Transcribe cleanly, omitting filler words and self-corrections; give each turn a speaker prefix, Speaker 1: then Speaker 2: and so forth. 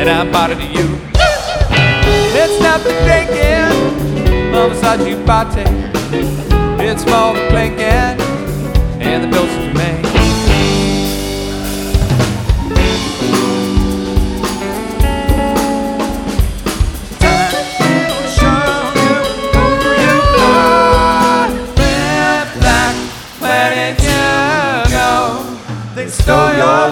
Speaker 1: and I bought it to you. It's not the drinking of a Versace party. It's more the clinking and the bills that you make. They stole your